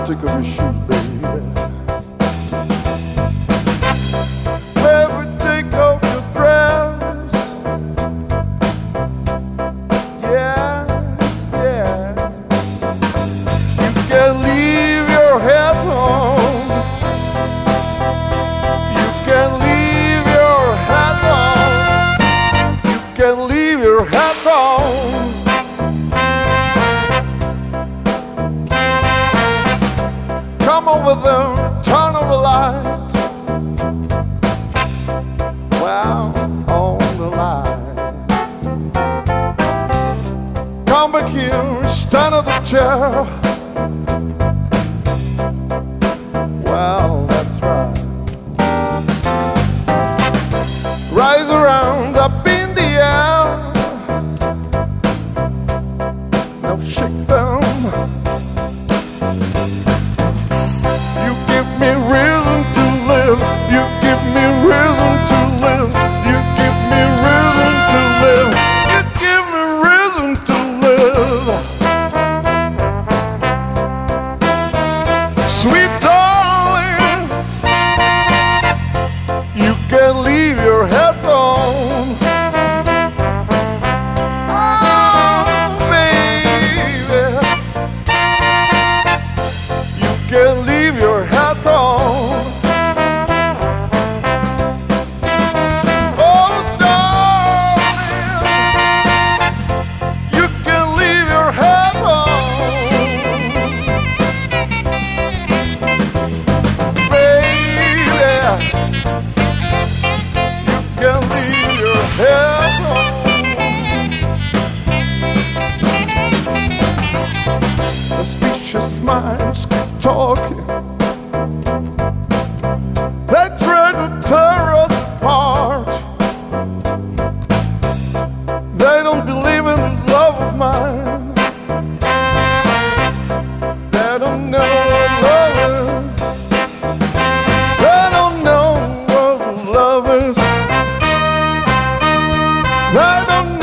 take off your shoes, baby. Baby, take off your dress. Yes, yeah. You can leave your hat on. You can leave your hat on. You can leave your hat on. Come over there, turn on the light. Well, on the light. Come back here, stand on the chair. Well, that's right. Rise around up in the air. Now shake them. You give me reason to live. You give me reason to live. You give me reason to live. You give me reason to live. Sweet darling, you can leave your head on. Oh, baby, you can leave your hat on. Oh, darling, you can leave your hat on. Baby, you can leave your hat on. The speechless minds keep talking. They try to tear us apart. They don't believe in this love of mine. They don't know what love is. They don't know what love is. They don't